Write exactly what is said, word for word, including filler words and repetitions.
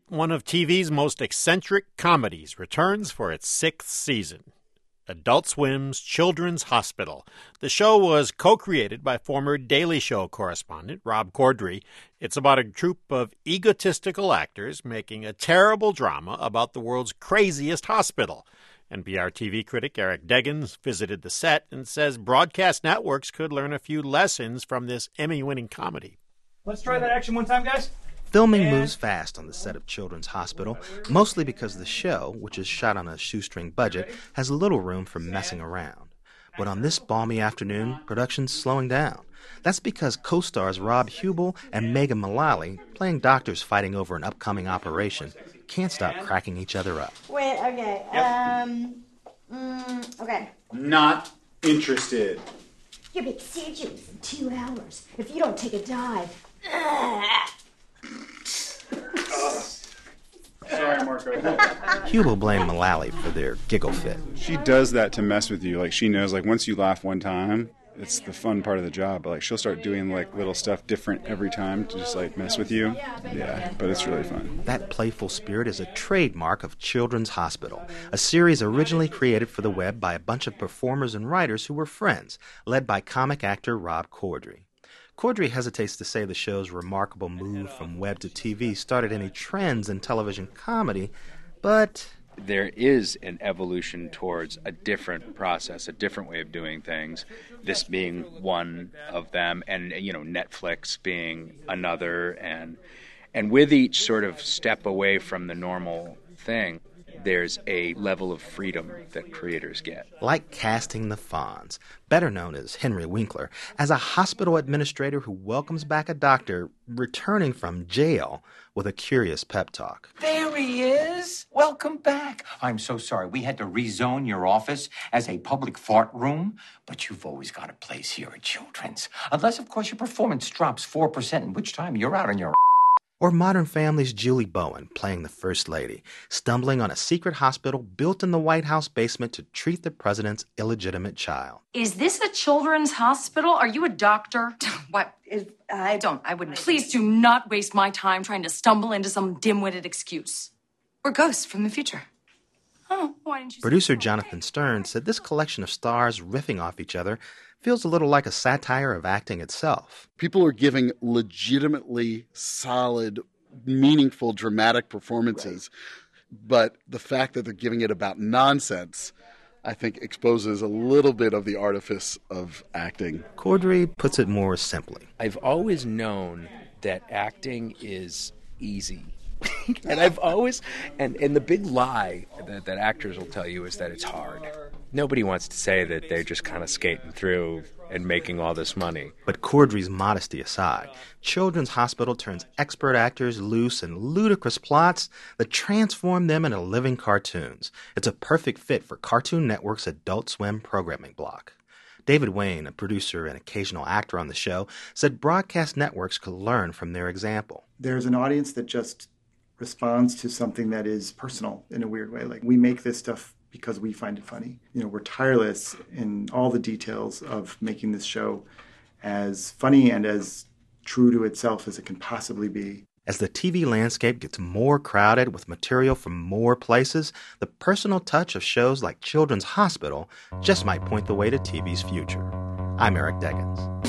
one of T V's most eccentric comedies returns for its sixth season. Adult Swim's Children's Hospital. The show was co-created by former Daily Show correspondent Rob Corddry. It's about a troupe of egotistical actors making a terrible drama about the world's craziest hospital. N P R T V critic Eric Deggans visited the set and says broadcast networks could learn a few lessons from this Emmy-winning comedy. Let's try that action one time, guys. Filming and... moves fast on the set of Children's Hospital, mostly because the show, which is shot on a shoestring budget, has little room for messing around. But on this balmy afternoon, production's slowing down. That's because co-stars Rob Huebel and Megan Mullally, playing doctors fighting over an upcoming operation, can't stop cracking each other up. Wait, okay. Yep. Um, mm, okay. Not interested. You'll be surgeries in two hours if you don't take a dive. Sorry, Marco. Huebel blamed Mullally for their giggle fit. She does that to mess with you. Like, she knows, like, once you laugh one time, it's the fun part of the job. But, like, she'll start doing, like, little stuff different every time to just, like, mess with you. Yeah, but it's really fun. That playful spirit is a trademark of Children's Hospital, a series originally created for the web by a bunch of performers and writers who were friends, led by comic actor Rob Corddry. Corddry hesitates to say the show's remarkable move from web to T V started any trends in television comedy, but... there is an evolution towards a different process, a different way of doing things, this being one of them, and, you know, Netflix being another, and and with each sort of step away from the normal thing, there's a level of freedom that creators get. Like casting the Fonz, better known as Henry Winkler, as a hospital administrator who welcomes back a doctor returning from jail with a curious pep talk. There he is. Welcome back. I'm so sorry. We had to rezone your office as a public fart room, but you've always got a place here at Children's. Unless, of course, your performance drops four percent, in which time you're out on your... Or Modern Family's Julie Bowen playing the First Lady, stumbling on a secret hospital built in the White House basement to treat the president's illegitimate child. Is this a children's hospital? Are you a doctor? What? Is, I don't. I wouldn't. Please do not waste my time trying to stumble into some dim-witted excuse. We're ghosts from the future. Oh, why didn't you? Producer Jonathan Stern said this collection of stars riffing off each other feels a little like a satire of acting itself. People are giving legitimately solid, meaningful, dramatic performances, right. But the fact that they're giving it about nonsense, I think, exposes a little bit of the artifice of acting. Corddry puts it more simply. I've always known that acting is easy. and I've always, and, and the big lie that, that actors will tell you is that it's hard. Nobody wants to say that they're just kind of skating through and making all this money. But Corddry's modesty aside, Children's Hospital turns expert actors loose in ludicrous plots that transform them into living cartoons. It's a perfect fit for Cartoon Network's Adult Swim programming block. David Wayne, a producer and occasional actor on the show, said broadcast networks could learn from their example. There's an audience that just responds to something that is personal in a weird way. Like, we make this stuff because we find it funny. You know, we're tireless in all the details of making this show as funny and as true to itself as it can possibly be. As the T V landscape gets more crowded with material from more places, the personal touch of shows like Children's Hospital just might point the way to T V's future. I'm Eric Deggans.